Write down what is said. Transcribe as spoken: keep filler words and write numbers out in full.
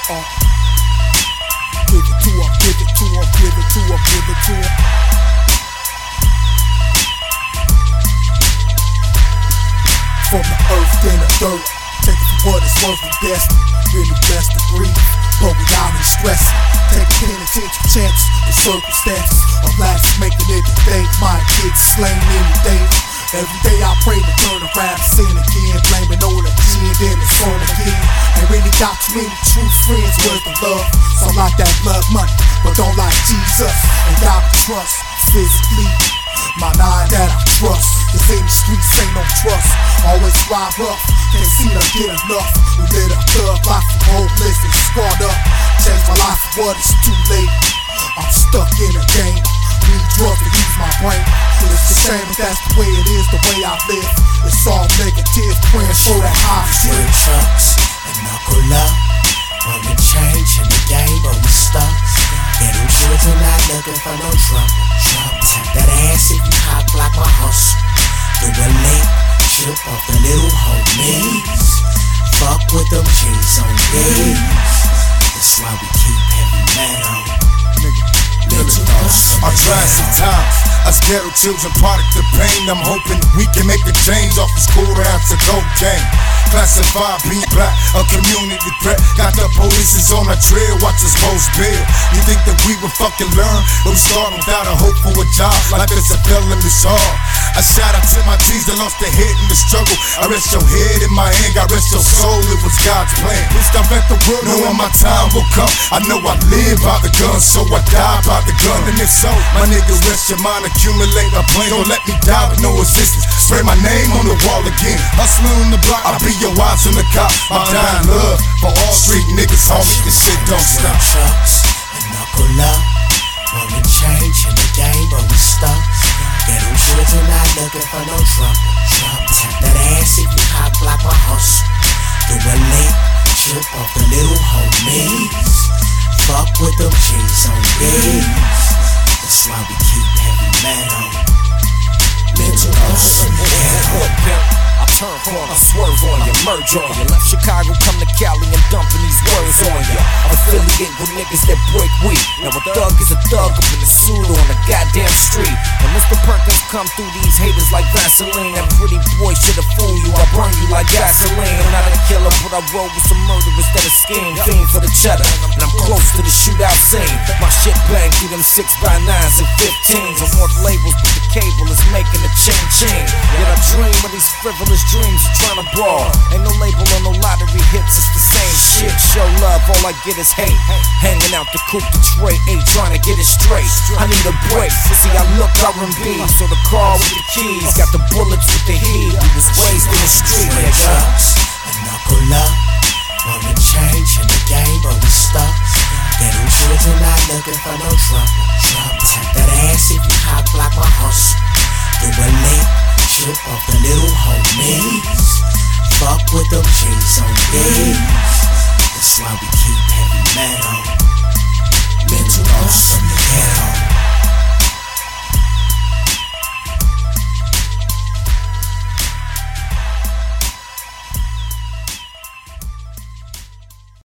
Uh, give it to her, give it to her, give it to her, give it to her. From the earth, then the dirt. Take it for what it's worth, we destined. Really blessed to breathe, but we out here stressing. Taking penitential chances with circumstances of lives making it today. Might get slain any day. Every day I pray to turn around and sin again. Blaming on the chin, then it's on again. Ain't really got too many true friends worth the love. Some like that blood money, but don't like Jesus. And God we trust physically. My nine that I trust. This in the streets ain't no trust. Always ride rough, can't see them get enough. We live a thug life from homeless and scarred up. Changed my life for what it's too late. I'm stuck in a game. Need drugs to use my brain. It's a shame, but that's the way it is, the way I live. It's all negative, praying for that high shit. We're trucks and knuckle up. Wanna change in the game, but we stuck. Ghetto children not looking for no trouble. Tap that ass if you hot like my hustle. Do a late chip off the little homies. Fuck with them G's on days. That's why we keep heavy metal. I tried some times, us ghetto children product of pain. I'm hoping we can make a change off this quarter ounce of cocaine. Classified being black, a community threat. Got the police on our trail, watch us post bail. You think that we would fucking learn, but we start without a hope for a job. Life is a felon, it's hard. I shout out to my G's that lost their head in the struggle. I rest your head in my hand, God rest your soul, it was God's plan. Please don't let the world know when my time will come. I know I live by the gun, so I die by the gun. And if so, my nigga, rest your mind, accumulate my plane. Don't let me die with no assistance. Spray my name on the wall again. Hustling on the block, I'll be your wives in the cop. My dying love for all street niggas, homie, this shit don't stop. Trucks and knuckle up. Wanna change in the game, but we stuck. Ghetto children not looking for no trouble. Tap that ass if you hot like my hustle. Do a late chip off the little homies. Fuck with them G's on days. That's why we keep heavy metal. Mental hustle, I turn corner, swerve on you, merge on you. Left Chicago, come to Cali and dumping these words on you. Affiliate with niggas that break weed. Now a thug is a thug up in the suit on the goddamn street. And Mister Perkins come through these haters like Vaseline. That pretty boy should've fooled you, I burn you like gasoline. I'm not a killer, but I roll with some murderers that are scheme. Fiend for the cheddar, and I'm close to the shootout scene. My shit bang through them six by nines and fifteens. I want labels, but the cable is making a ching ching. Yet I dream of these frivolous dreams of trying to brawl. Ain't no label on no lottery hits, it's the same shit. Show love, all I get is hate. Hanging out the coupe to Trey, ain't trying to get it straight. I need a break, see I look R and B. So the car with the keys, got the bullets with the heat. We was raised in the street, nigga. and knuckle up. Wanna change in the game, but we stuck. Ghetto children not looking for no trouble. Tap that ass if you hot like my hustle. Do a late chip off the little homies. Fuck with them G's on days. That's why we keep heavy metal. Mental hustle.